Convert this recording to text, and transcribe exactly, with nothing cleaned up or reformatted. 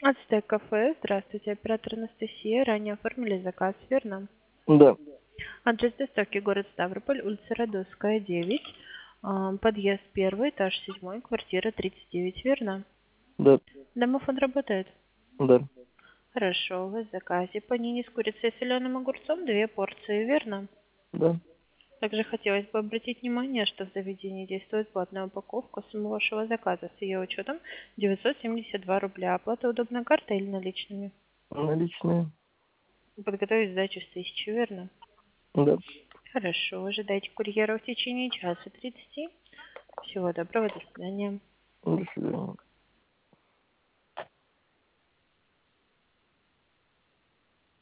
Ацтек кафе. Здравствуйте, оператор Анастасия. Ранее оформили заказ, верно? Да, Адрес доставки город Ставрополь, улица Радовская, девять. а, Подъезд первый, этаж седьмой, квартира тридцать девять, верно? да, Домофон работает? да, Хорошо, вы в заказе. Панини с курицей и соленым огурцом, две порции, верно? да. Также хотелось бы обратить внимание, что в заведении действует платная упаковка. Сумма вашего заказа с ее учетом девятьсот семьдесят два рубля. Оплата удобной картой или наличными? Наличные. Подготовить сдачу с тысячи, верно? Да. Хорошо, ожидайте курьера в течение часа тридцати. Всего доброго, до свидания. До свидания.